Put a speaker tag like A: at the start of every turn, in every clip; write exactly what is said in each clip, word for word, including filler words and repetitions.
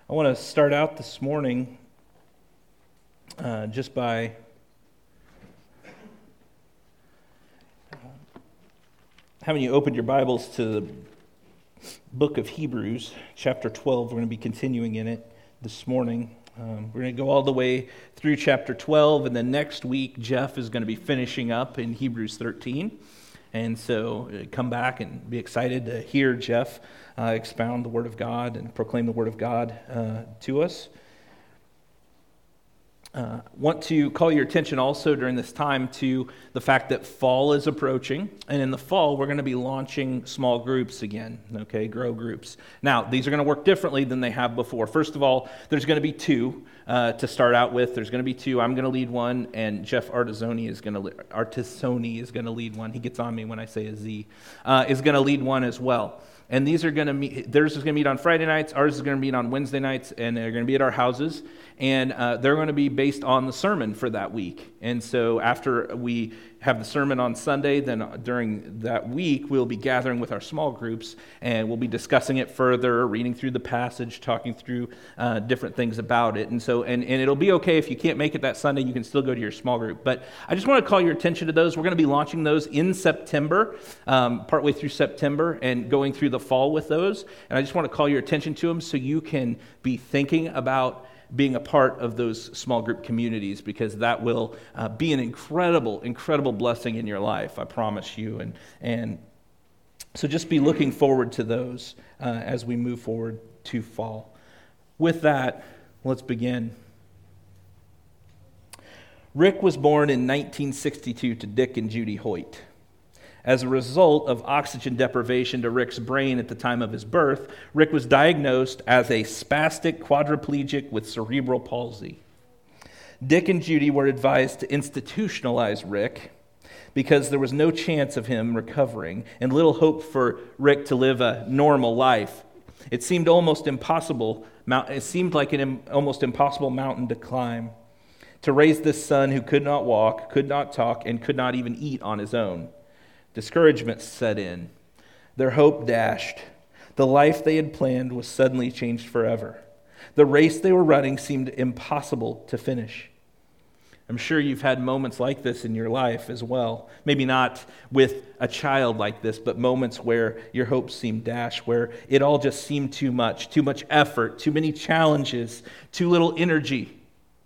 A: I want to start out this morning uh, just by having you open your Bibles to the book of Hebrews, chapter twelve. We're going to be continuing in it this morning. Um, we're going to go all the way through chapter twelve, and then next week Jeff is going to be finishing up in Hebrews thirteen. And so uh, come back and be excited to hear Jeff uh, expound the Word of God and proclaim the Word of God uh, to us. Uh, want to call your attention also during this time to the fact that fall is approaching, and in the fall we're going to be launching small groups again, okay, grow groups. Now, these are going to work differently than they have before. First of all, there's going to be two uh, to start out with. There's going to be two. I'm going to lead one, and Jeff Artisoni is going to Artisoni is going to lead one. He gets on me when I say a Z. Uh, is going to lead one as well. And these are going to meet, theirs is going to meet on Friday nights, ours is going to meet on Wednesday nights, and they're going to be at our houses. And uh, they're going to be based on the sermon for that week. And so after we have the sermon on Sunday, then during that week, we'll be gathering with our small groups, and we'll be discussing it further, reading through the passage, talking through uh, different things about it. And so, and, and it'll be okay if you can't make it that Sunday, you can still go to your small group. But I just want to call your attention to those. We're going to be launching those in September, um, partway through September, and going through the fall with those. And I just want to call your attention to them so you can be thinking about being a part of those small group communities, because that will uh, be an incredible, incredible blessing in your life, I promise you. And and so just be looking forward to those uh, as we move forward to fall. With that, let's begin. Rick was born in nineteen sixty-two to Dick and Judy Hoyt. As a result of oxygen deprivation to Rick's brain at the time of his birth, Rick was diagnosed as a spastic quadriplegic with cerebral palsy. Dick and Judy were advised to institutionalize Rick because there was no chance of him recovering and little hope for Rick to live a normal life. It seemed almost impossible. It seemed like an almost impossible mountain to climb, to raise this son who could not walk, could not talk, and could not even eat on his own. Discouragement set in. Their hope dashed. The life they had planned was suddenly changed forever. The race they were running seemed impossible to finish. I'm sure you've had moments like this in your life as well. Maybe not with a child like this, but moments where your hopes seemed dashed, where it all just seemed too much, too much effort, too many challenges, too little energy.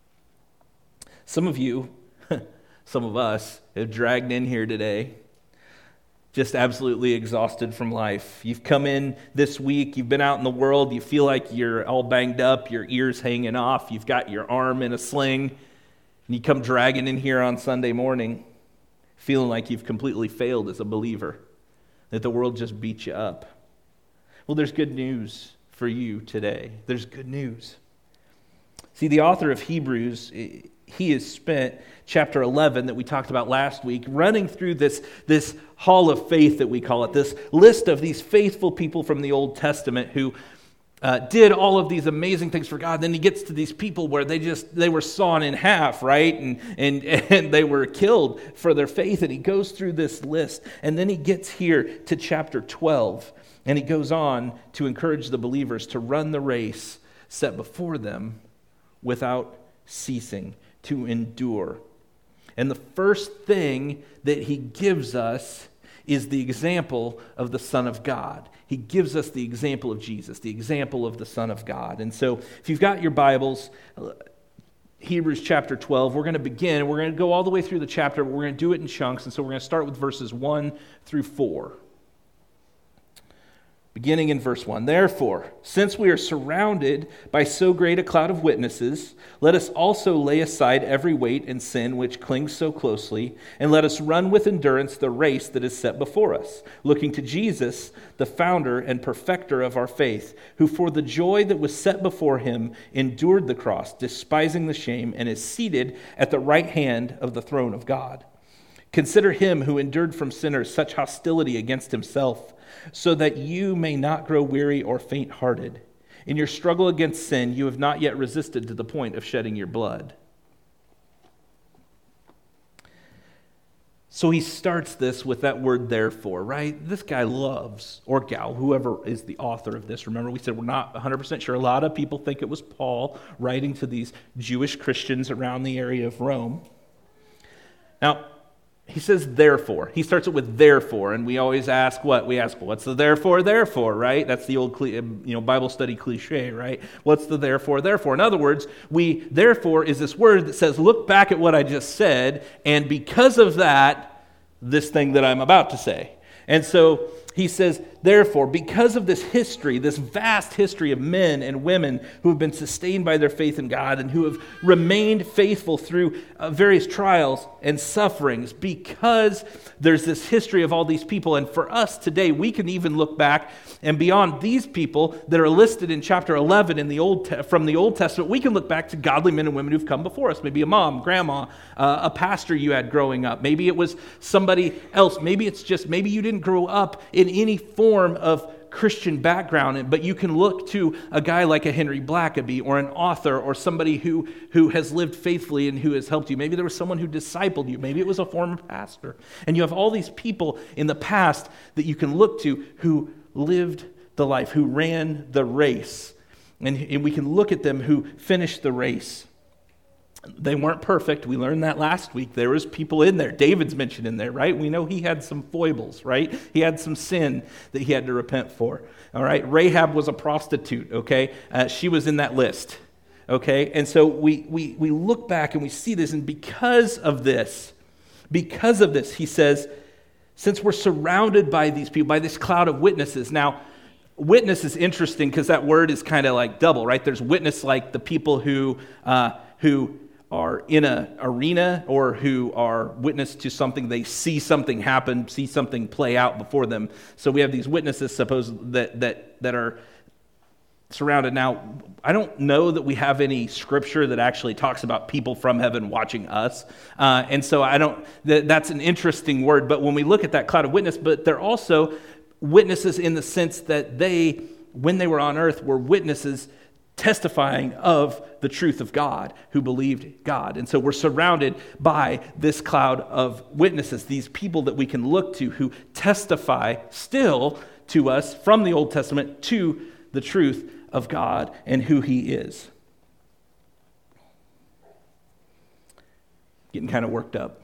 A: Some of you, some of us, have dragged in here today just absolutely exhausted from life. You've come in this week, you've been out in the world, you feel like you're all banged up, your ears hanging off, you've got your arm in a sling, and you come dragging in here on Sunday morning, feeling like you've completely failed as a believer, that the world just beat you up. Well, there's good news for you today. There's good news. See, the author of Hebrews, he has spent chapter eleven that we talked about last week running through this, this hall of faith that we call it, this list of these faithful people from the Old Testament who uh, did all of these amazing things for God. Then he gets to these people where they just, they were sawn in half, right? And, and, and they were killed for their faith. And he goes through this list. And then he gets here to chapter twelve. And he goes on to encourage the believers to run the race set before them without ceasing, to endure. And the first thing that he gives us is the example of the Son of God. He gives us the example of Jesus, the example of the Son of God. And so if you've got your Bibles, Hebrews chapter twelve, we're going to begin. We're going to go all the way through the chapter, but we're going to do it in chunks. And so we're going to start with verses one through four. Beginning in verse one, therefore, since we are surrounded by so great a cloud of witnesses, let us also lay aside every weight and sin which clings so closely, and let us run with endurance the race that is set before us, looking to Jesus, the founder and perfecter of our faith, who for the joy that was set before him endured the cross, despising the shame, and is seated at the right hand of the throne of God. Consider him who endured from sinners such hostility against himself, so that you may not grow weary or faint-hearted. In your struggle against sin, you have not yet resisted to the point of shedding your blood. So he starts this with that word therefore, right? This guy loves, or gal, whoever is the author of this. Remember, we said we're not one hundred percent sure. A lot of people think it was Paul writing to these Jewish Christians around the area of Rome. Now, he says therefore. He starts it with therefore, and we always ask what? We ask, well, what's the therefore, therefore, right? That's the old you know Bible study cliche, right? What's the therefore, therefore? In other words, we therefore is this word that says, look back at what I just said, and because of that, this thing that I'm about to say. And so he says, therefore, because of this history, this vast history of men and women who have been sustained by their faith in God and who have remained faithful through uh, various trials and sufferings, because there's this history of all these people. And for us today, we can even look back and beyond these people that are listed in chapter eleven in the Old Te- from the Old Testament, we can look back to godly men and women who've come before us. Maybe a mom, grandma, uh, a pastor you had growing up. Maybe it was somebody else. Maybe it's just, maybe you didn't grow up in any form of Christian background, but you can look to a guy like a Henry Blackaby or an author or somebody who, who has lived faithfully and who has helped you. Maybe there was someone who discipled you. Maybe it was a former pastor. And you have all these people in the past that you can look to who lived the life, who ran the race. And, and we can look at them who finished the race. They weren't perfect. We learned that last week. There was people in there. David's mentioned in there, right? We know he had some foibles, right? He had some sin that he had to repent for, all right? Rahab was a prostitute, okay? Uh, she was in that list, okay? And so we, we, we look back and we see this, and because of this, because of this, he says, since we're surrounded by these people, by this cloud of witnesses. Now, witness is interesting because that word is kind of like double, right? There's witness like the people who uh, who... are in an arena or who are witness to something. They see something happen, see something play out before them. So we have these witnesses, suppose, that that that are surrounded. Now, I don't know that we have any scripture that actually talks about people from heaven watching us. Uh, and so I don't, that, that's an interesting word. But when we look at that cloud of witness, but they're also witnesses in the sense that they, when they were on earth, were witnesses testifying of the truth of God, who believed God. And so we're surrounded by this cloud of witnesses, these people that we can look to who testify still to us from the Old Testament to the truth of God and who he is. Getting kind of worked up.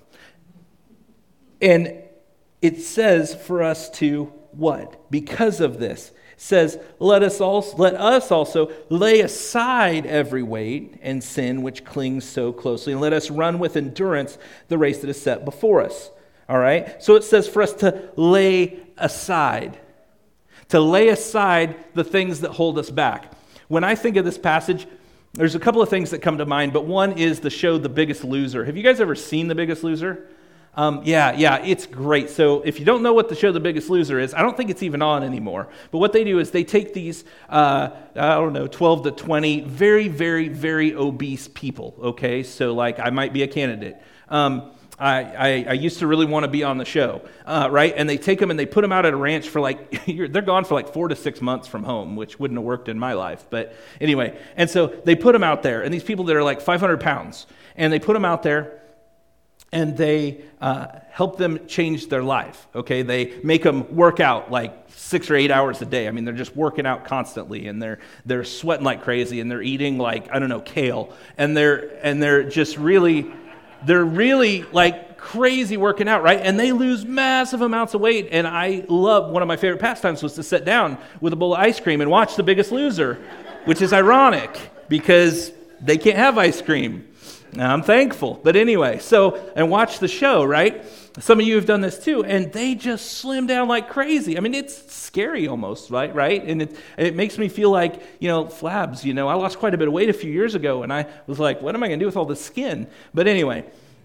A: And it says for us to what? Because of this, says, let us also let us also lay aside every weight and sin which clings so closely, and let us run with endurance the race that is set before us. All right? So it says for us to lay aside. To lay aside the things that hold us back. When I think of this passage, there's a couple of things that come to mind, but one is the show The Biggest Loser. Have you guys ever seen The Biggest Loser? Um, yeah, yeah, it's great. So if you don't know what the show The Biggest Loser is, I don't think it's even on anymore. But what they do is they take these, uh, I don't know, twelve to twenty very, very, very obese people, okay? So like I might be a candidate. Um, I, I, I used to really want to be on the show, uh, right? And they take them and they put them out at a ranch for like, they're gone for like four to six months from home, which wouldn't have worked in my life. But anyway, and so they put them out there, and these people that are like five hundred pounds, and they put them out there, and they uh, help them change their life, okay? They make them work out like six or eight hours a day. I mean, they're just working out constantly, and they're they're sweating like crazy, and they're eating like, I don't know, kale. And they're and they're just really, they're really like crazy working out, right? And they lose massive amounts of weight. And I love, one of my favorite pastimes was to sit down with a bowl of ice cream and watch The Biggest Loser, which is ironic because they can't have ice cream. Now, I'm thankful. But anyway, so, and watch the show, right? Some of you have done this too, and they just slim down like crazy. I mean, it's scary almost, right? Right? And it, it makes me feel like, you know, flabs, you know, I lost quite a bit of weight a few years ago, and I was like, what am I going to do with all this skin? But anyway,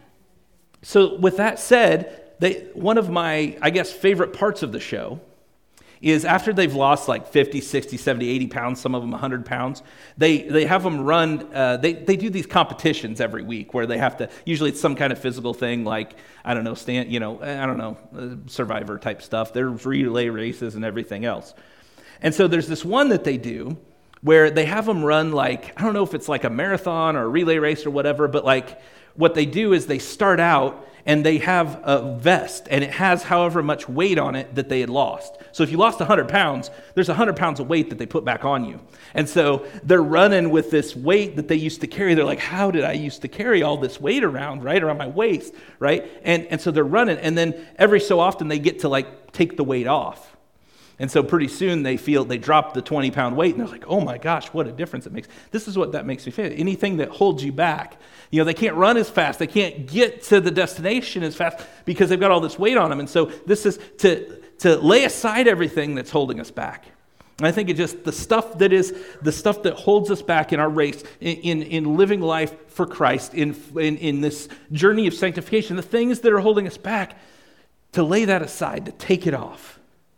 A: so with that said, they, one of my, I guess, favorite parts of the show is after they've lost like fifty, sixty, seventy, eighty pounds, some of them one hundred pounds, they they have them run, uh, they, they do these competitions every week where they have to, usually it's some kind of physical thing like, I don't know, stand, you know, I don't know, uh, Survivor type stuff. There's relay races and everything else. And so there's this one that they do where they have them run like, I don't know if it's like a marathon or a relay race or whatever, but like what they do is they start out and they have a vest, and it has however much weight on it that they had lost. So if you lost one hundred pounds, there's one hundred pounds of weight that they put back on you. And so they're running with this weight that they used to carry. They're like, how did I used to carry all this weight around, right, around my waist, right? And, and so they're running, and then every so often they get to, like, take the weight off. And so pretty soon they feel, they drop the twenty-pound weight, and they're like, oh my gosh, what a difference it makes. This is what that makes me feel. Anything that holds you back. You know, they can't run as fast. They can't get to the destination as fast because they've got all this weight on them. And so this is to, to lay aside everything that's holding us back. And I think it just, the stuff that is, the stuff that holds us back in our race, in, in, in living life for Christ, in, in, in this journey of sanctification, the things that are holding us back, to lay that aside, to take it off.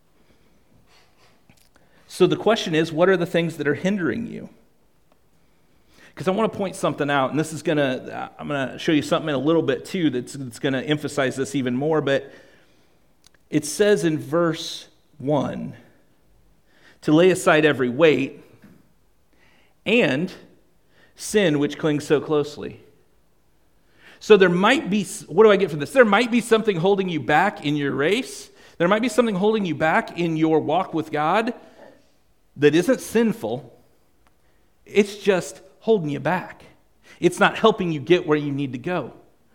A: So the question is, what are the things that are hindering you? Because I want to point something out, and this is going to, I'm going to show you something in a little bit too that's, that's going to emphasize this even more, but it says in verse one, to lay aside every weight and sin which clings so closely. So there might be, what do I get from this? There might be something holding you back in your race. There might be something holding you back in your walk with God that isn't sinful. It's just holding you back. It's not helping you get where you need to go.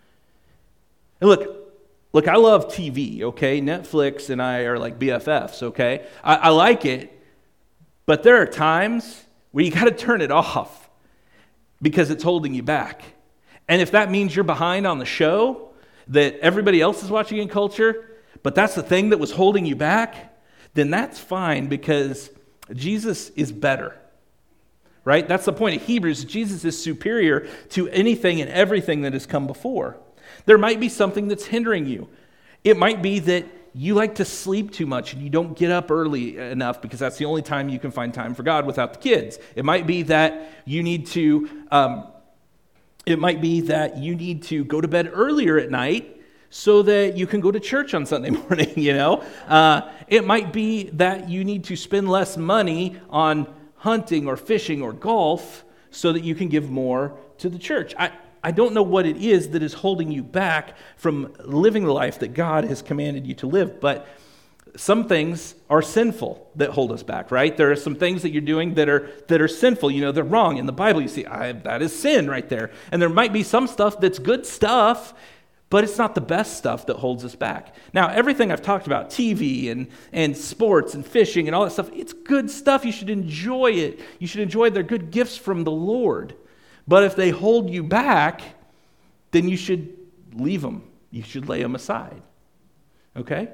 A: And look, look, I love T V, okay? Netflix and I are like B F Fs, okay? I, I like it, but there are times where you got to turn it off because it's holding you back. And if that means you're behind on the show that everybody else is watching in culture, but that's the thing that was holding you back, then that's fine because Jesus is better, right? That's the point of Hebrews. Jesus is superior to anything and everything that has come before. There might be something that's hindering you. It might be that you like to sleep too much and you don't get up early enough because that's the only time you can find time for God without the kids. It might be that you need to, um, it might be that you need to go to bed earlier at night so that you can go to church on Sunday morning, you know? Uh, it might be that you need to spend less money on hunting or fishing or golf so that you can give more to the church. I, I don't know what it is that is holding you back from living the life that God has commanded you to live, but some things are sinful that hold us back, right? There are some things that you're doing that are that are sinful. You know, they're wrong. In the Bible, you see, I, that is sin right there. And there might be some stuff that's good stuff, but it's not the best stuff that holds us back. Now, everything I've talked about, T V and, and sports and fishing and all that stuff, it's good stuff. You should enjoy it. You should enjoy it. They're good gifts from the Lord. But if they hold you back, then you should leave them. You should lay them aside. Okay?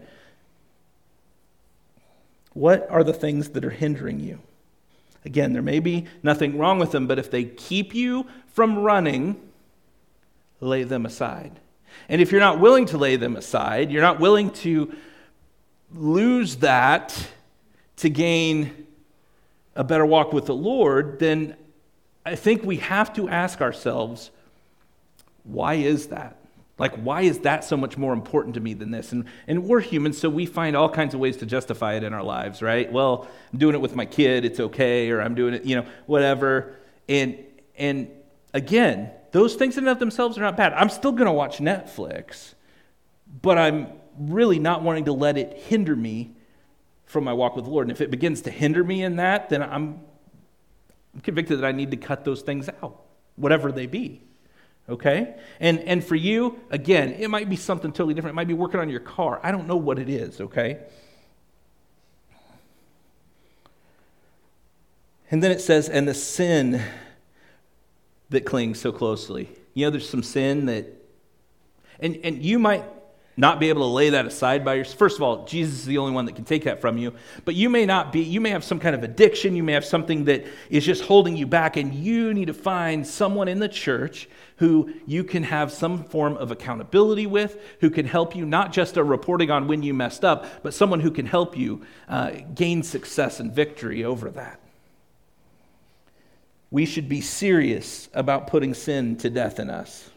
A: What are the things that are hindering you? Again, there may be nothing wrong with them, but if they keep you from running, lay them aside. And if you're not willing to lay them aside, you're not willing to lose that to gain a better walk with the Lord, then I think we have to ask ourselves, why is that? Like, why is that so much more important to me than this? And and we're humans, so we find all kinds of ways to justify it in our lives, right? Well, I'm doing it with my kid, it's okay, or I'm doing it, you know, whatever. And and again, those things in and of themselves are not bad. I'm still going to watch Netflix, but I'm really not wanting to let it hinder me from my walk with the Lord. And if it begins to hinder me in that, then I'm convicted that I need to cut those things out, whatever they be. Okay? And and for you, again, it might be something totally different. It might be working on your car. I don't know what it is, okay? And then it says, and the sin that clings so closely. You know, there's some sin that, and, and you might not be able to lay that aside by yourself. First of all, Jesus is the only one that can take that from you. But you may not be, you may have some kind of addiction. You may have something that is just holding you back, and you need to find someone in the church who you can have some form of accountability with, who can help you, not just a reporting on when you messed up, but someone who can help you uh, gain success and victory over that. We should be serious about putting sin to death in us.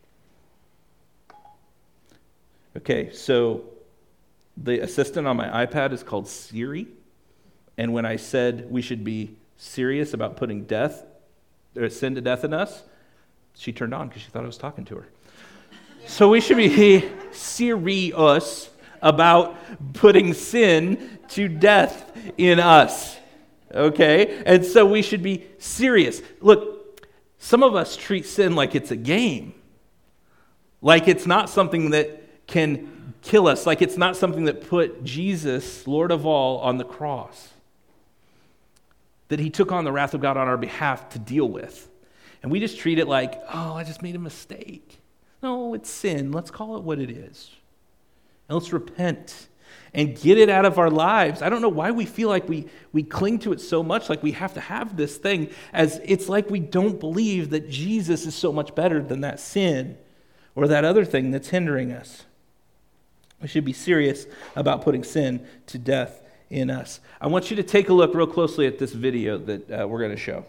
A: Okay, so the assistant on my iPad is called Siri, and when I said we should be serious about putting death or sin to death in us, she turned on because she thought I was talking to her. So we should be serious about putting sin to death in us. Okay? And so we should be serious. Look, some of us treat sin like it's a game. Like it's not something that can kill us. Like it's not something that put Jesus, Lord of all, on the cross. That he took on the wrath of God on our behalf to deal with. And we just treat it like, oh, I just made a mistake. No, it's sin. Let's call it what it is. And let's repent and get it out of our lives. I don't know why we feel like we, we cling to it so much, like we have to have this thing, as it's like we don't believe that Jesus is so much better than that sin or that other thing that's hindering us. We should be serious about putting sin to death in us. I want you to take a look real closely at this video that uh, we're going to show.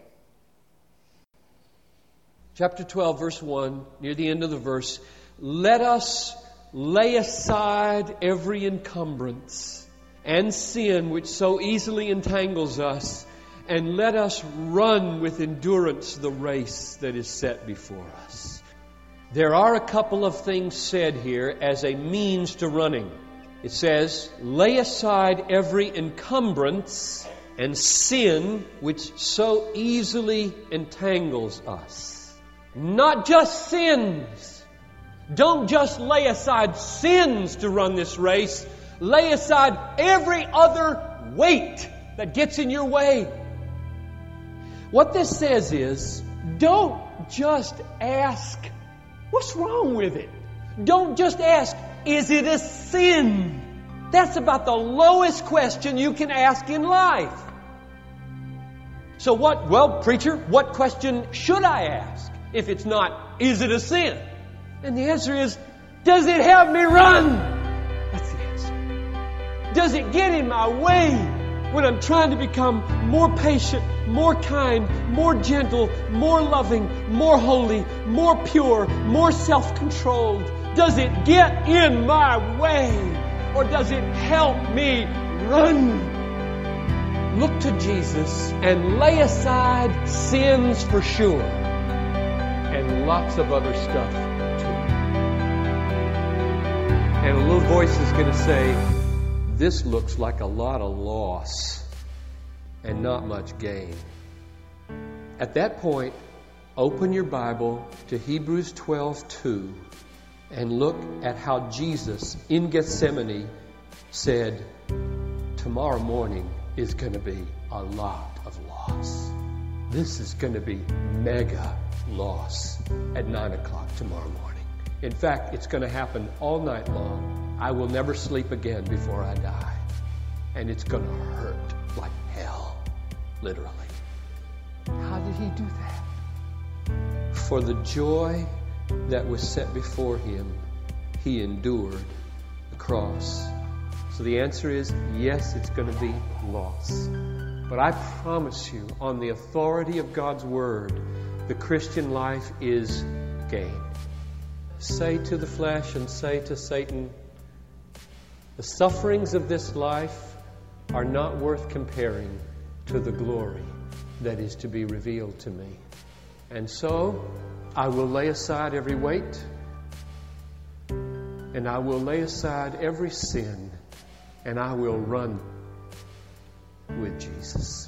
B: Chapter twelve, verse one, near the end of the verse, let us lay aside every encumbrance and sin which so easily entangles us, and let us run with endurance the race that is set before us. There are a couple of things said here as a means to running. It says, lay aside every encumbrance and sin which so easily entangles us. Not just sins. Don't just lay aside sins to run this race. Lay aside every other weight that gets in your way. What this says is, don't just ask, what's wrong with it? Don't just ask, is it a sin? That's about the lowest question you can ask in life. So what, well, preacher, what question should I ask if it's not, is it a sin? And the answer is, does it help me run? That's the answer. Does it get in my way when I'm trying to become more patient, more kind, more gentle, more loving, more holy, more pure, more self-controlled? Does it get in my way, or does it help me run? Look to Jesus and lay aside sins for sure, and lots of other stuff too. And a little voice is going to say, this looks like a lot of loss and not much gain. At that point, open your Bible to Hebrews twelve two. And look at how Jesus in Gethsemane said, tomorrow morning is going to be a lot of loss. This is going to be mega loss at nine o'clock tomorrow morning. In fact, it's going to happen all night long. I will never sleep again before I die. And it's going to hurt like hell, literally. How did he do that? For the joy that was set before him, he endured the cross. So the answer is, yes, it's going to be loss. But I promise you, on the authority of God's Word, the Christian life is gain. Say to the flesh and say to Satan, the sufferings of this life are not worth comparing to the glory that is to be revealed to me. And so, I will lay aside every weight, and I will lay aside every sin, and I will run with Jesus.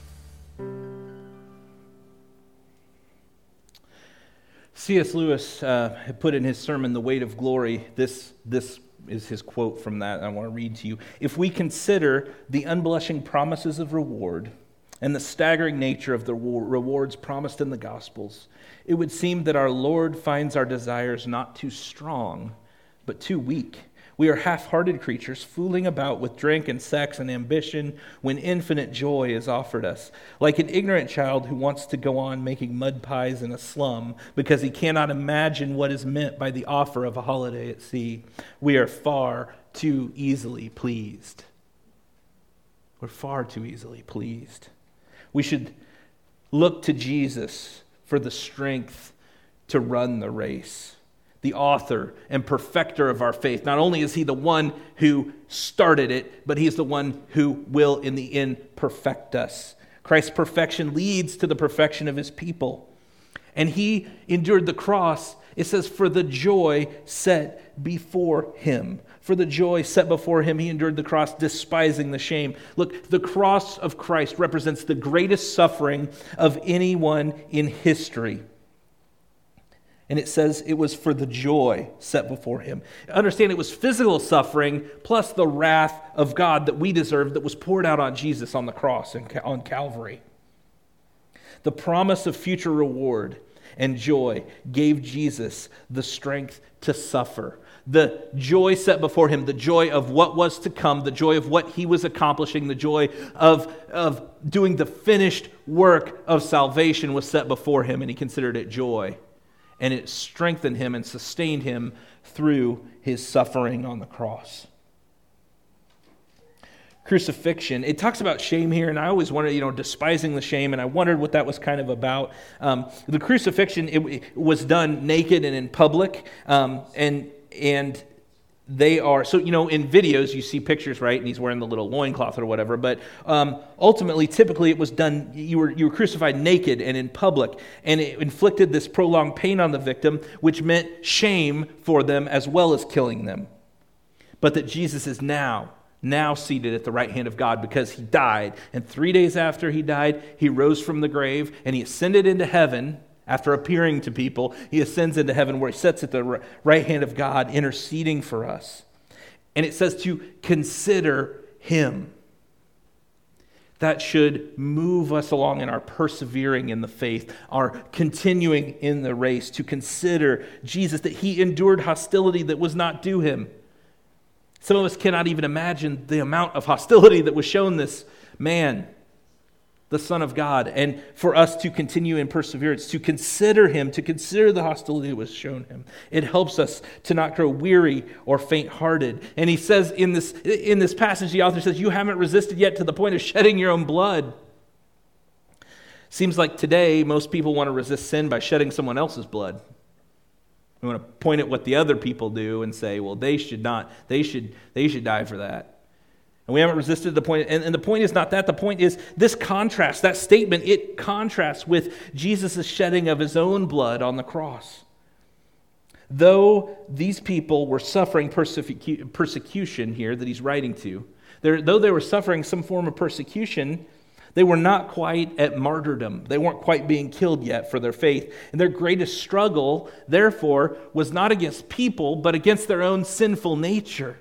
A: C S Lewis uh, had put in his sermon, The Weight of Glory, this, this is his quote from that I want to read to you. If we consider the unblushing promises of reward and the staggering nature of the rewards promised in the Gospels, it would seem that our Lord finds our desires not too strong, but too weak. We are half-hearted creatures, fooling about with drink and sex and ambition when infinite joy is offered us. Like an ignorant child who wants to go on making mud pies in a slum because he cannot imagine what is meant by the offer of a holiday at sea. We are far too easily pleased. We're far too easily pleased. We should look to Jesus for the strength to run the race. The author and perfecter of our faith. Not only is he the one who started it, but he's the one who will in the end perfect us. Christ's perfection leads to the perfection of his people. And he endured the cross. It says, for the joy set before him. For the joy set before him, he endured the cross, despising the shame. Look, the cross of Christ represents the greatest suffering of anyone in history. And it says it was for the joy set before him. Understand, it was physical suffering plus the wrath of God that we deserved that was poured out on Jesus on the cross and on Calvary. The promise of future reward and joy gave Jesus the strength to suffer. The joy set before him, the joy of what was to come, the joy of what he was accomplishing, the joy of, of doing the finished work of salvation was set before him, and he considered it joy. And it strengthened him and sustained him through his suffering on the cross. Crucifixion. It talks about shame here, and I always wondered, you know, despising the shame, and I wondered what that was kind of about. Um, the crucifixion, it, it was done naked and in public, um, and and they are, so, you know, in videos you see pictures, right, and he's wearing the little loincloth or whatever, but um, ultimately, typically it was done, you were, you were crucified naked and in public, and it inflicted this prolonged pain on the victim, which meant shame for them as well as killing them. But that Jesus is now now seated at the right hand of God because he died. And three days after he died, he rose from the grave and he ascended into heaven. After appearing to people, he ascends into heaven where he sits at the right hand of God, interceding for us. And it says to consider him. That should move us along in our persevering in the faith, our continuing in the race, to consider Jesus, that he endured hostility that was not due him. Some of us cannot even imagine the amount of hostility that was shown this man, the Son of God. And for us to continue in perseverance, to consider him, to consider the hostility that was shown him, it helps us to not grow weary or faint-hearted. And he says in this, in this passage, the author says, you haven't resisted yet to the point of shedding your own blood. Seems like today most people want to resist sin by shedding someone else's blood. We want to point at what the other people do and say, well, they should not, they should, they should die for that. And we haven't resisted the point, and, and the point is not that. The point is this contrast, that statement, it contrasts with Jesus' shedding of his own blood on the cross. Though these people were suffering persecu- persecution here that he's writing to, though they were suffering some form of persecution, they were not quite at martyrdom. They weren't quite being killed yet for their faith. And their greatest struggle, therefore, was not against people, but against their own sinful nature.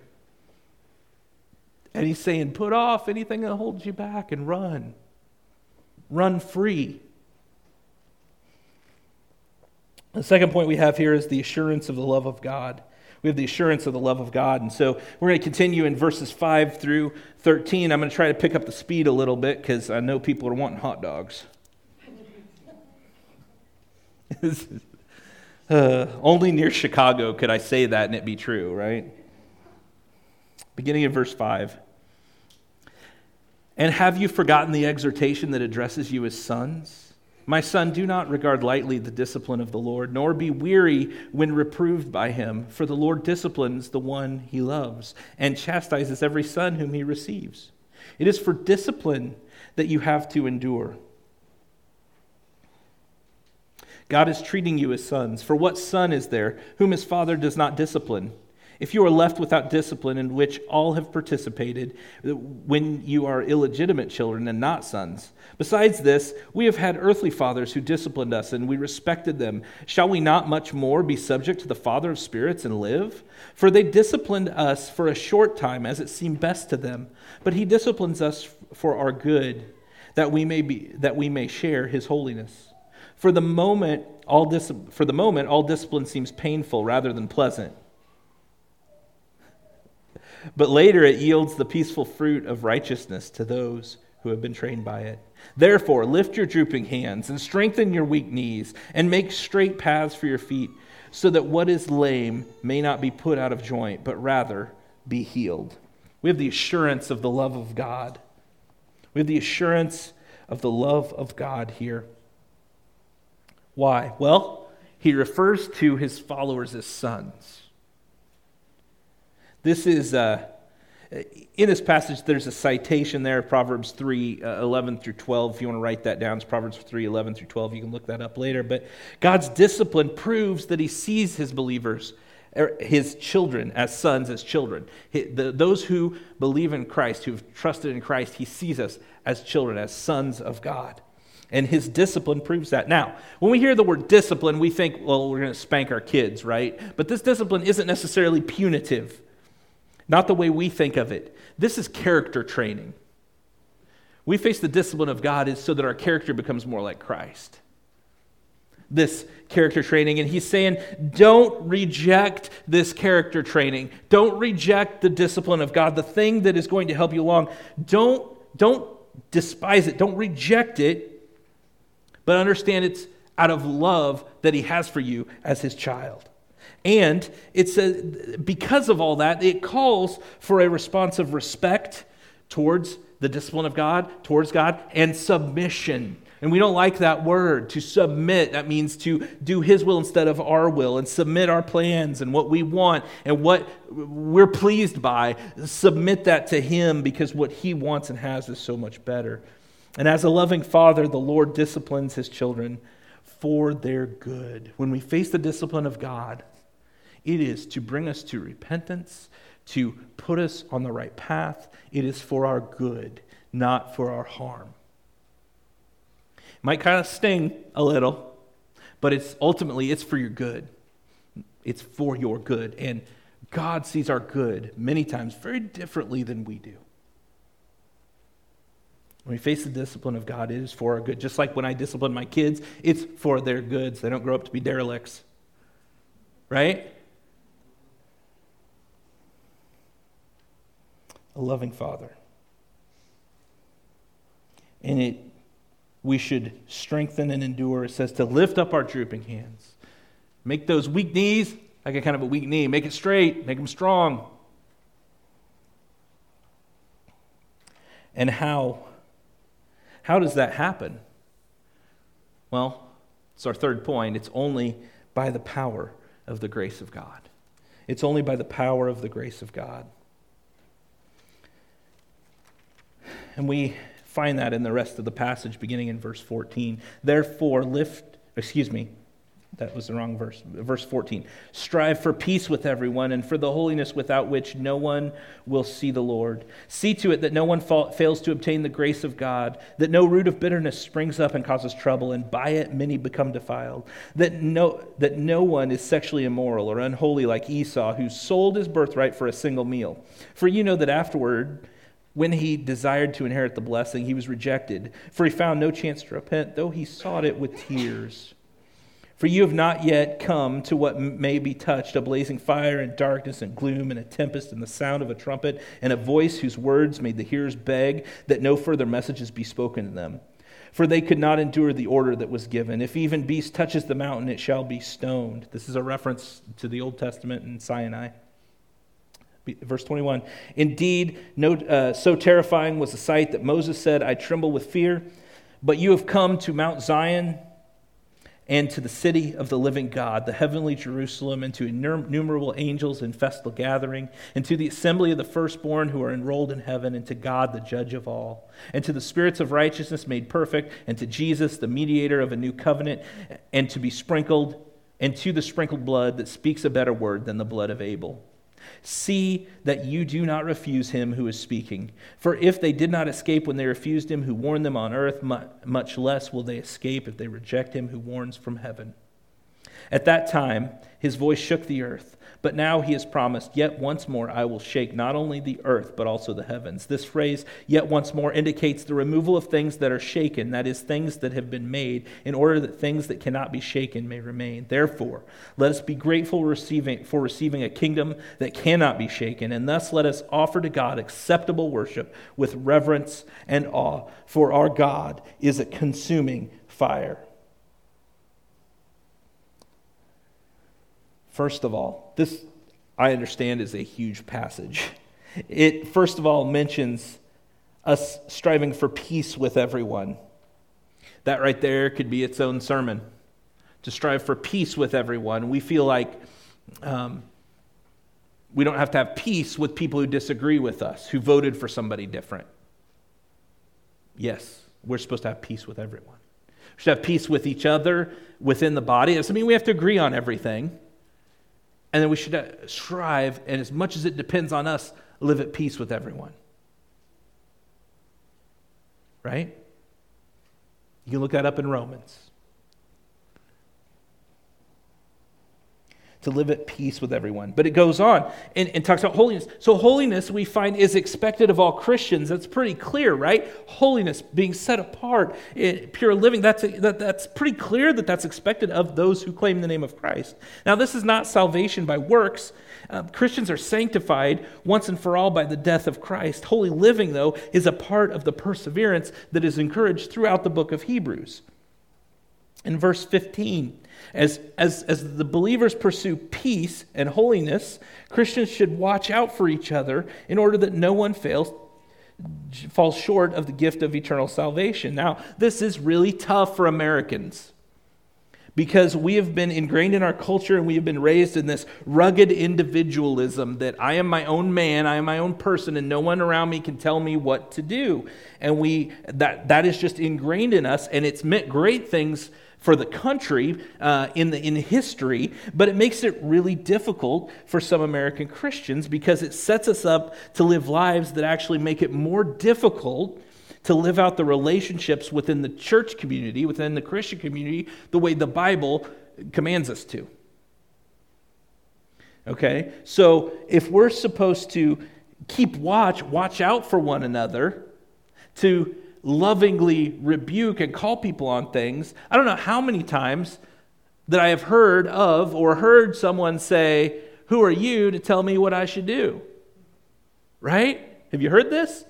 A: And he's saying, put off anything that holds you back and run. Run free. The second point we have here is the assurance of the love of God. We have the assurance of the love of God. And so we're going to continue in verses five through thirteen. I'm going to try to pick up the speed a little bit because I know people are wanting hot dogs. uh, only near Chicago could I say that and it be true, right? Beginning in verse five. And have you forgotten the exhortation that addresses you as sons? My son, do not regard lightly the discipline of the Lord, nor be weary when reproved by him. For the Lord disciplines the one he loves, and chastises every son whom he receives. It is for discipline that you have to endure. God is treating you as sons. For what son is there whom his father does not discipline? If you are left without discipline, in which all have participated, when you are illegitimate children and not sons. Besides this, we have had earthly fathers who disciplined us, and we respected them. Shall we not much more be subject to the Father of spirits and live? For they disciplined us for a short time, as it seemed best to them. But he disciplines us for our good, that we may be that we may share his holiness. For the moment, all dis- for the moment, all discipline seems painful rather than pleasant. But later it yields the peaceful fruit of righteousness to those who have been trained by it. Therefore, lift your drooping hands and strengthen your weak knees and make straight paths for your feet, so that what is lame may not be put out of joint, but rather be healed. We have the assurance of the love of God. We have the assurance of the love of God here. Why? Well, he refers to his followers as sons. This is, uh, In this passage, there's a citation there, Proverbs three, eleven through twelve. If you want to write that down, it's Proverbs three, eleven through twelve. You can look that up later. But God's discipline proves that he sees his believers, his children, as sons, as children. Those who believe in Christ, who have trusted in Christ, he sees us as children, as sons of God. And his discipline proves that. Now, when we hear the word discipline, we think, well, we're going to spank our kids, right? But this discipline isn't necessarily punitive. Not the way we think of it. This is character training. We face the discipline of God is so that our character becomes more like Christ. This character training. And he's saying, don't reject this character training. Don't reject the discipline of God, the thing that is going to help you along. Don't, don't despise it. Don't reject it. But understand it's out of love that he has for you as his child. And it says, because of all that, it calls for a response of respect towards the discipline of God, towards God, and submission. And we don't like that word, to submit. That means to do his will instead of our will, and submit our plans and what we want and what we're pleased by. Submit that to him, because what he wants and has is so much better. And as a loving father, the Lord disciplines his children for their good. When we face the discipline of God, it is to bring us to repentance, to put us on the right path. It is for our good, not for our harm. It might kind of sting a little, but it's ultimately it's for your good. It's for your good. And God sees our good many times very differently than we do. When we face the discipline of God, it is for our good. Just like when I discipline my kids, it's for their goods. They don't grow up to be derelicts. Right? A loving father. And it, we should strengthen and endure. It says to lift up our drooping hands. Make those weak knees like a kind of a weak knee. Make it straight. Make them strong. And how? How does that happen? Well, it's our third point. It's only by the power of the grace of God. It's only by the power of the grace of God. And we find that in the rest of the passage beginning in verse fourteen. Therefore, lift, excuse me, that was the wrong verse. Verse fourteen. Strive for peace with everyone and for the holiness without which no one will see the Lord. See to it that no one fa- fails to obtain the grace of God, that no root of bitterness springs up and causes trouble, and by it many become defiled. That no, that no one is sexually immoral or unholy like Esau, who sold his birthright for a single meal. For you know that afterward, when he desired to inherit the blessing, he was rejected, for he found no chance to repent, though he sought it with tears. For you have not yet come to what may be touched, a blazing fire and darkness and gloom and a tempest and the sound of a trumpet and a voice whose words made the hearers beg that no further messages be spoken to them. For they could not endure the order that was given. If even beast touches the mountain, it shall be stoned. This is a reference to the Old Testament in Sinai. Verse twenty-one, indeed, no, uh, so terrifying was the sight that Moses said, I tremble with fear. But you have come to Mount Zion and to the city of the living God, the heavenly Jerusalem, and to innumerable angels in festal gathering, and to the assembly of the firstborn who are enrolled in heaven, and to God, the judge of all, and to the spirits of righteousness made perfect, and to Jesus, the mediator of a new covenant, and to be sprinkled, and to the sprinkled blood that speaks a better word than the blood of Abel. See that you do not refuse him who is speaking. For if they did not escape when they refused him who warned them on earth, much less will they escape if they reject him who warns from heaven. At that time, his voice shook the earth. But now he has promised, yet once more I will shake not only the earth, but also the heavens. This phrase, yet once more, indicates the removal of things that are shaken, that is, things that have been made, in order that things that cannot be shaken may remain. Therefore, let us be grateful receiving, for receiving a kingdom that cannot be shaken, and thus let us offer to God acceptable worship with reverence and awe, for our God is a consuming fire. First of all, this, I understand, is a huge passage. It, first of all, mentions us striving for peace with everyone. That right there could be its own sermon, to strive for peace with everyone. We feel like um, We don't have to have peace with people who disagree with us, who voted for somebody different. Yes, we're supposed to have peace with everyone. We should have peace with each other within the body. It doesn't mean we have to agree on everything. And then we should strive, and as much as it depends on us, live at peace with everyone. Right? You can look that up in Romans. To live at peace with everyone. But it goes on and, and talks about holiness. So holiness, we find, is expected of all Christians. That's pretty clear, right? Holiness, being set apart, it, pure living, that's, that, that's pretty clear that that's expected of those who claim the name of Christ. Now, this is not salvation by works. Uh, Christians are sanctified once and for all by the death of Christ. Holy living, though, is a part of the perseverance that is encouraged throughout the book of Hebrews. In verse fifteen, As, as, as the believers pursue peace and holiness, Christians should watch out for each other in order that no one fails, falls short of the gift of eternal salvation. Now, this is really tough for Americans because we have been ingrained in our culture and we have been raised in this rugged individualism that I am my own man, I am my own person, and no one around me can tell me what to do. And we that that is just ingrained in us, and it's meant great things for the country uh, in the in history, but it makes it really difficult for some American Christians because it sets us up to live lives that actually make it more difficult to live out the relationships within the church community, within the Christian community, the way the Bible commands us to. Okay? So if we're supposed to keep watch, watch out for one another, to lovingly rebuke and call people on things, I don't know how many times that I have heard of or heard someone say, "Who are you to tell me what I should do?" Right? Have you heard this?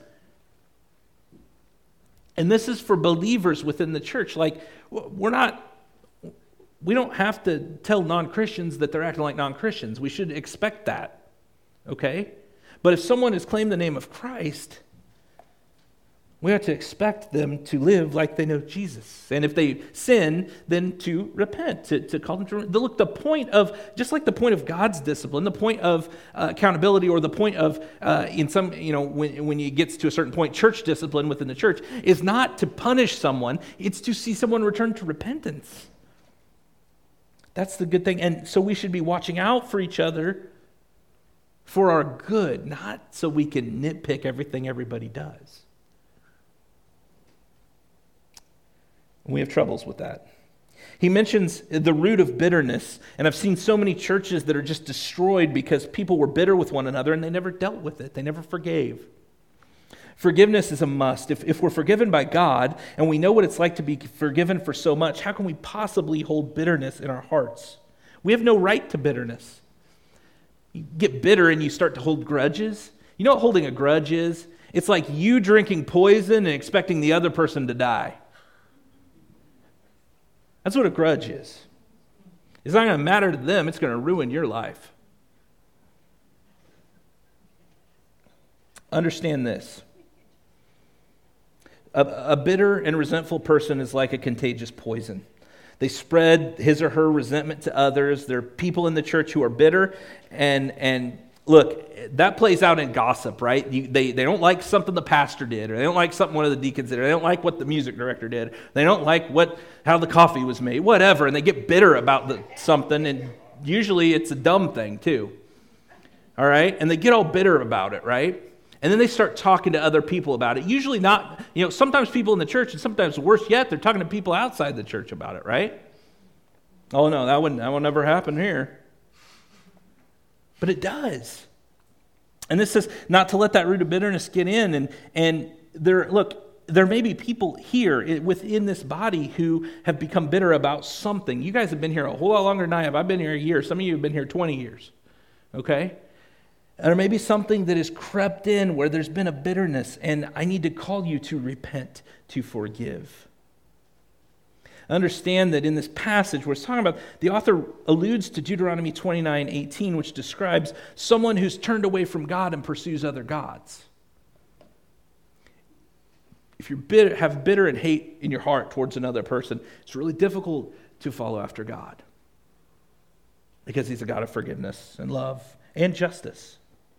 A: And this is for believers within the church. Like, we're not, we don't have to tell non-Christians that they're acting like non-Christians. We should expect that. Okay? But if someone has claimed the name of Christ, we have to expect them to live like they know Jesus. And if they sin, then to repent, to, to call them to repent. Look, the point of, just like the point of God's discipline, the point of uh, accountability, or the point of, uh, in some, you know, when, when it gets to a certain point, church discipline within the church, is not to punish someone, it's to see someone return to repentance. That's the good thing. And so we should be watching out for each other for our good, not so we can nitpick everything everybody does. We have troubles with that. He mentions the root of bitterness, and I've seen so many churches that are just destroyed because people were bitter with one another and they never dealt with it. They never forgave. Forgiveness is a must. If, if we're forgiven by God and we know what it's like to be forgiven for so much, how can we possibly hold bitterness in our hearts? We have no right to bitterness. You get bitter and you start to hold grudges. You know what holding a grudge is? It's like you drinking poison and expecting the other person to die. That's what a grudge is. It's not going to matter to them. It's going to ruin your life. Understand this. A, a bitter and resentful person is like a contagious poison. They spread his or her resentment to others. There are people in the church who are bitter. And, and look, that plays out in gossip, right? You, they, they don't like something the pastor did, or they don't like something one of the deacons did, or they don't like what the music director did. They don't like what how the coffee was made, whatever. And they get bitter about the, something, and usually it's a dumb thing too. All right? And they get all bitter about it, right? And then they start talking to other people about it. Usually not, you know, sometimes people in the church, and sometimes worse yet, they're talking to people outside the church about it, right? Oh no, that wouldn't, that will never happen here. But it does. And this says not to let that root of bitterness get in. And, and there, look, there may be people here within this body who have become bitter about something. You guys have been here a whole lot longer than I have. I've been here a year. Some of you have been here twenty years. Okay? And there may be something that has crept in where there's been a bitterness, and I need to call you to repent, to forgive. Understand that in this passage we're talking about, the author alludes to Deuteronomy twenty-nine eighteen, which describes someone who's turned away from God and pursues other gods. If you bitter, have bitter and hate in your heart towards another person, it's really difficult to follow after God, because he's a God of forgiveness and love and justice.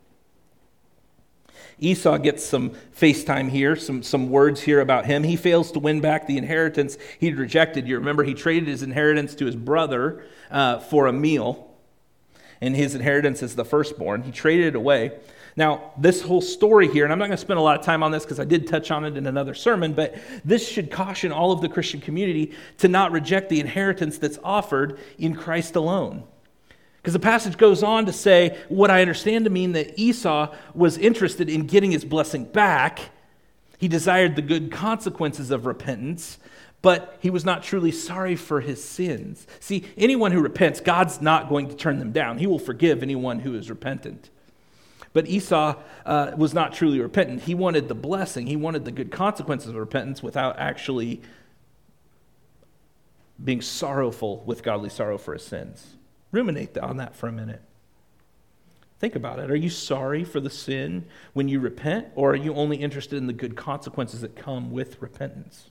A: Esau gets some FaceTime here, some, some words here about him. He fails to win back the inheritance he'd rejected. You remember he traded his inheritance to his brother uh, for a meal, and his inheritance is the firstborn. He traded it away. Now, this whole story here, and I'm not going to spend a lot of time on this because I did touch on it in another sermon, but this should caution all of the Christian community to not reject the inheritance that's offered in Christ alone. Because the passage goes on to say, what I understand to mean that Esau was interested in getting his blessing back. He desired the good consequences of repentance, but he was not truly sorry for his sins. See, anyone who repents, God's not going to turn them down. He will forgive anyone who is repentant. But Esau uh, was not truly repentant. He wanted the blessing. He wanted the good consequences of repentance without actually being sorrowful with godly sorrow for his sins. Ruminate on that for a minute. Think about it. Are you sorry for the sin when you repent, or are you only interested in the good consequences that come with repentance?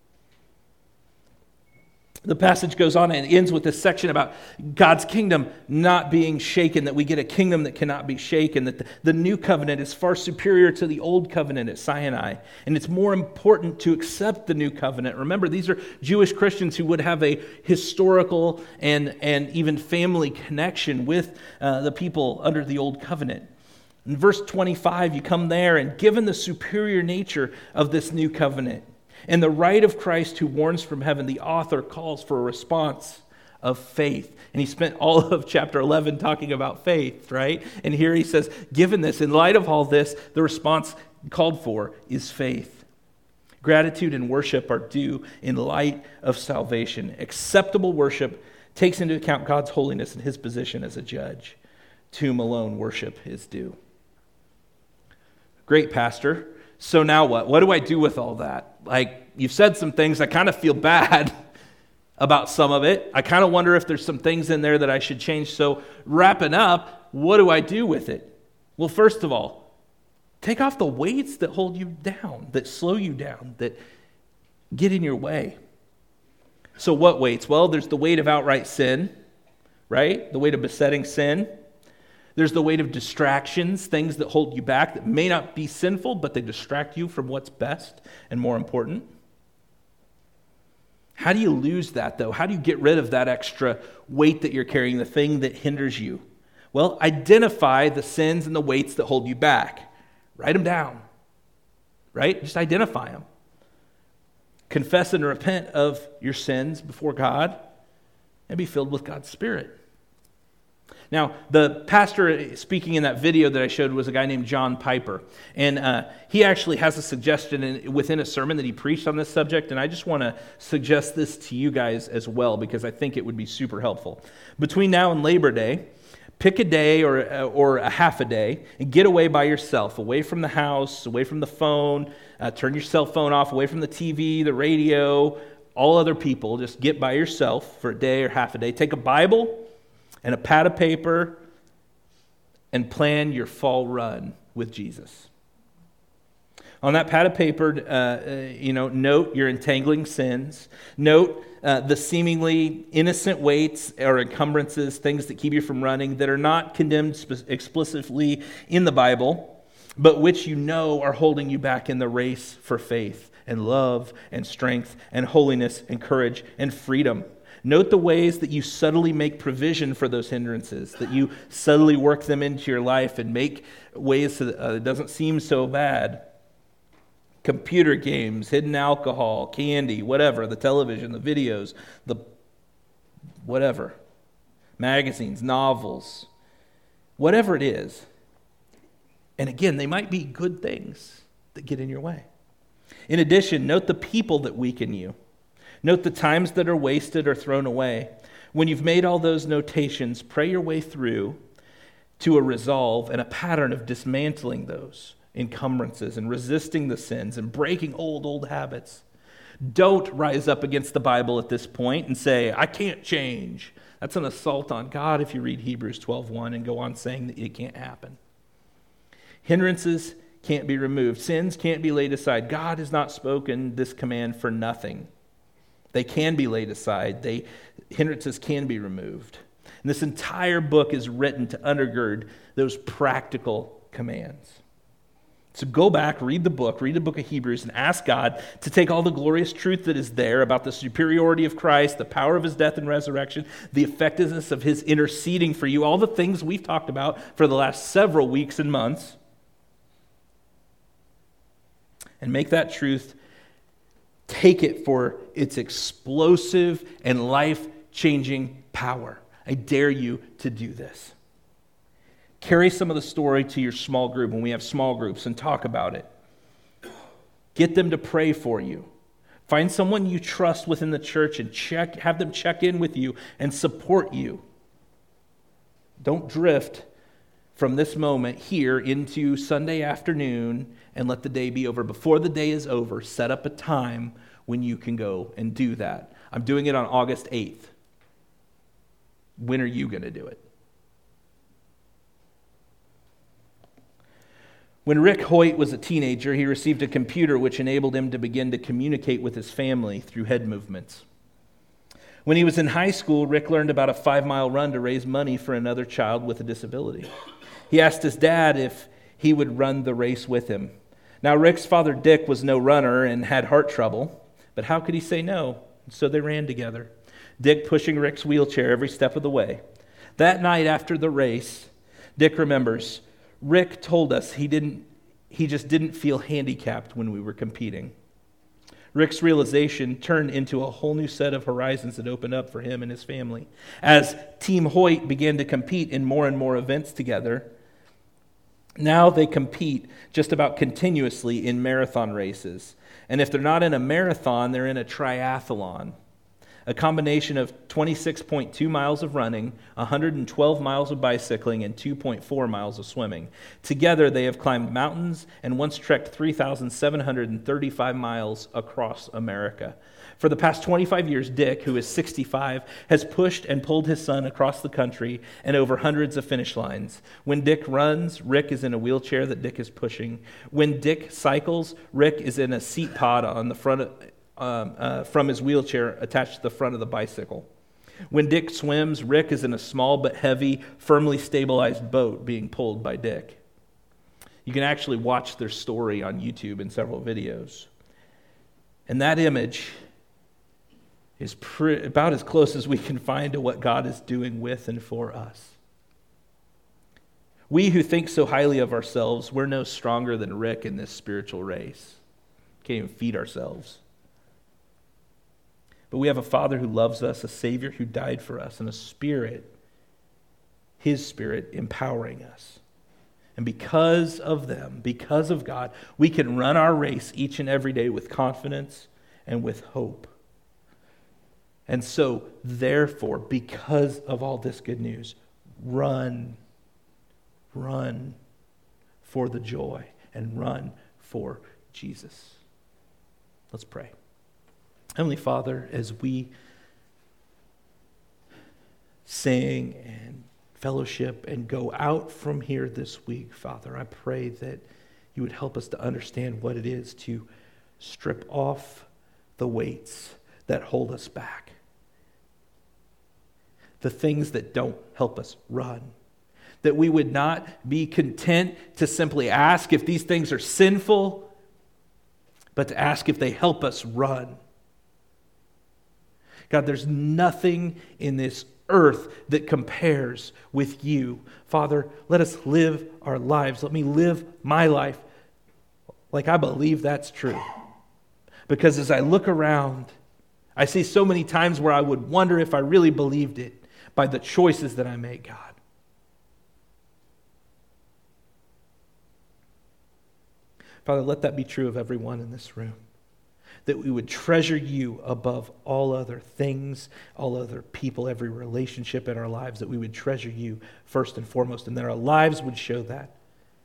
A: The passage goes on and ends with this section about God's kingdom not being shaken, that we get a kingdom that cannot be shaken, that the, the new covenant is far superior to the old covenant at Sinai, and it's more important to accept the new covenant. Remember, these are Jewish Christians who would have a historical and, and even family connection with uh, the people under the old covenant. In verse twenty-five, you come there, and given the superior nature of this new covenant, and the right of Christ who warns from heaven, the author calls for a response of faith. And he spent all of chapter eleven talking about faith, right? And here he says, given this, in light of all this, the response called for is faith. Gratitude and worship are due in light of salvation. Acceptable worship takes into account God's holiness and his position as a judge. To whom alone worship is due. Great, Pastor. So now what? What do I do with all that? Like, you've said some things. I kind of feel bad about some of it. I kind of wonder if there's some things in there that I should change. So wrapping up, what do I do with it? Well, first of all, take off the weights that hold you down, that slow you down, that get in your way. So what weights? Well, there's the weight of outright sin, right? The weight of besetting sin. There's the weight of distractions, things that hold you back that may not be sinful, but they distract you from what's best and more important. How do you lose that, though? How do you get rid of that extra weight that you're carrying, the thing that hinders you? Well, identify the sins and the weights that hold you back. Write them down, right? Just identify them. Confess and repent of your sins before God and be filled with God's Spirit. Now, the pastor speaking in that video that I showed was a guy named John Piper. And uh, he actually has a suggestion in, within a sermon that he preached on this subject. And I just want to suggest this to you guys as well, because I think it would be super helpful. Between now and Labor Day, pick a day or, or a half a day and get away by yourself, away from the house, away from the phone. Uh, turn your cell phone off, away from the T V, the radio, all other people. Just get by yourself for a day or half a day. Take a Bible and a pad of paper, and plan your fall run with Jesus. On that pad of paper, uh, uh, you know, note your entangling sins. Note uh, the seemingly innocent weights or encumbrances, things that keep you from running, that are not condemned spe- explicitly in the Bible, but which you know are holding you back in the race for faith and love and strength and holiness and courage and freedom. Note the ways that you subtly make provision for those hindrances, that you subtly work them into your life and make ways so that uh, it doesn't seem so bad. Computer games, hidden alcohol, candy, whatever, the television, the videos, the whatever, magazines, novels, whatever it is. And again, they might be good things that get in your way. In addition, note the people that weaken you. Note the times that are wasted or thrown away. When you've made all those notations, pray your way through to a resolve and a pattern of dismantling those encumbrances and resisting the sins and breaking old, old habits. Don't rise up against the Bible at this point and say, I can't change. That's an assault on God if you read Hebrews twelve one and go on saying that it can't happen. Hindrances can't be removed. Sins can't be laid aside. God has not spoken this command for nothing. They can be laid aside. They, hindrances can be removed. And this entire book is written to undergird those practical commands. So go back, read the book, read the book of Hebrews, and ask God to take all the glorious truth that is there about the superiority of Christ, the power of his death and resurrection, the effectiveness of his interceding for you, all the things we've talked about for the last several weeks and months, and make that truth, take it for its explosive and life-changing power. I dare you to do this. Carry some of the story to your small group when we have small groups and talk about it. Get them to pray for you. Find someone you trust within the church and check, have them check in with you and support you. Don't drift from this moment here into Sunday afternoon and let the day be over. Before the day is over, set up a time when you can go and do that. I'm doing it on August eighth. When are you going to do it? When Rick Hoyt was a teenager, he received a computer which enabled him to begin to communicate with his family through head movements. When he was in high school, Rick learned about a five-mile run to raise money for another child with a disability. He asked his dad if he would run the race with him. Now, Rick's father, Dick, was no runner and had heart trouble, but how could he say no? So they ran together, Dick pushing Rick's wheelchair every step of the way. That night after the race, Dick remembers, Rick told us he didn't. He just didn't feel handicapped when we were competing. Rick's realization turned into a whole new set of horizons that opened up for him and his family. As Team Hoyt began to compete in more and more events together, now they compete just about continuously in marathon races. And if they're not in a marathon, they're in a triathlon. A combination of twenty-six point two miles of running, one hundred twelve miles of bicycling, and two point four miles of swimming. Together, they have climbed mountains and once trekked three thousand seven hundred thirty-five miles across America. For the past twenty-five years, Dick, who is sixty-five, has pushed and pulled his son across the country and over hundreds of finish lines. When Dick runs, Rick is in a wheelchair that Dick is pushing. When Dick cycles, Rick is in a seat pod on the front of Um, uh, from his wheelchair attached to the front of the bicycle. When Dick swims, Rick is in a small but heavy, firmly stabilized boat being pulled by Dick. You can actually watch their story on YouTube in several videos. And that image is pre- about as close as we can find to what God is doing with and for us. We who think so highly of ourselves, we're no stronger than Rick in this spiritual race. Can't even feed ourselves. But we have a Father who loves us, a Savior who died for us, and a Spirit, His Spirit, empowering us. And because of them, because of God, we can run our race each and every day with confidence and with hope. And so, therefore, because of all this good news, run, run for the joy and run for Jesus. Let's pray. Heavenly Father, as we sing and fellowship and go out from here this week, Father, I pray that you would help us to understand what it is to strip off the weights that hold us back, the things that don't help us run, that we would not be content to simply ask if these things are sinful, but to ask if they help us run. God, there's nothing in this earth that compares with you. Father, let us live our lives. Let me live my life like I believe that's true. Because as I look around, I see so many times where I would wonder if I really believed it by the choices that I make, God. Father, let that be true of everyone in this room. That we would treasure you above all other things, all other people, every relationship in our lives, that we would treasure you first and foremost, and that our lives would show that.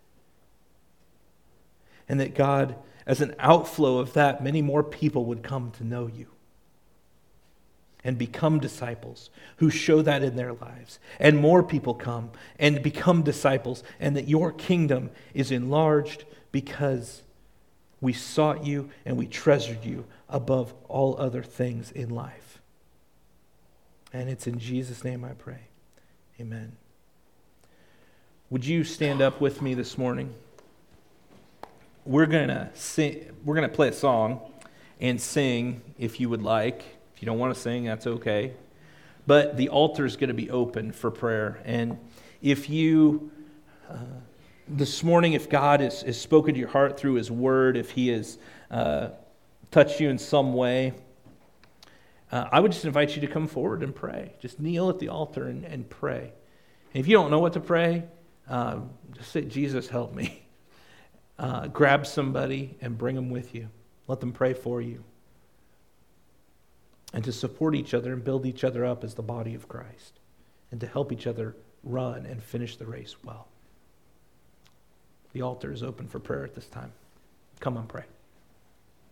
A: And that God, as an outflow of that, many more people would come to know you and become disciples who show that in their lives. And more people come and become disciples, and that your kingdom is enlarged because we sought you and we treasured you above all other things in life. And it's in Jesus' name I pray. Amen. Would you stand up with me this morning? We're gonna sing. We're gonna play a song and sing if you would like. If you don't want to sing, that's okay. But the altar is going to be open for prayer. And if you, uh, this morning, if God has, has spoken to your heart through His Word, if He has uh, touched you in some way, uh, I would just invite you to come forward and pray. Just kneel at the altar and, and pray. And if you don't know what to pray, uh, just say, Jesus, help me. Uh, grab somebody and bring them with you. Let them pray for you. And to support each other and build each other up as the body of Christ. And to help each other run and finish the race well. The altar is open for prayer at this time. Come on, pray.